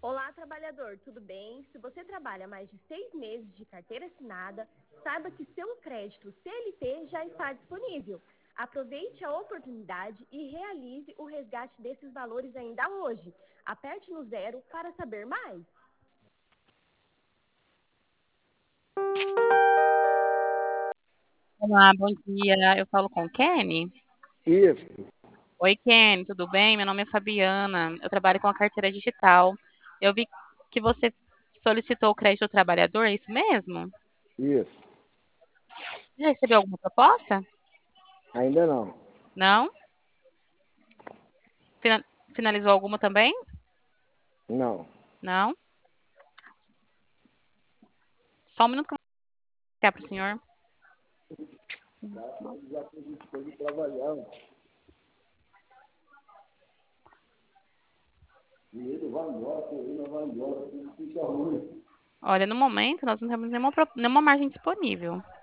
Olá, trabalhador, tudo bem? Se você trabalha mais de 6 meses de carteira assinada, saiba que seu crédito CLT já está disponível. Aproveite a oportunidade e realize o resgate desses valores ainda hoje. Aperte no 0 para saber mais. Olá, bom dia. Eu falo com o Kenny. Isso, Oi, Kenny, tudo bem? Meu nome é Fabiana. Eu trabalho com a carteira digital. Eu vi que você solicitou o crédito ao trabalhador, é isso mesmo? isso. Já recebeu alguma proposta? Ainda não. Não? Fina- Finalizou alguma também? Não. Não? Só um minuto que eu vou explicar para o senhor. Já tem coisa trabalhando. E ele vai embora, ele vai embora, tudo fica ruim. Olha, no momento nós não temos nenhuma margem disponível.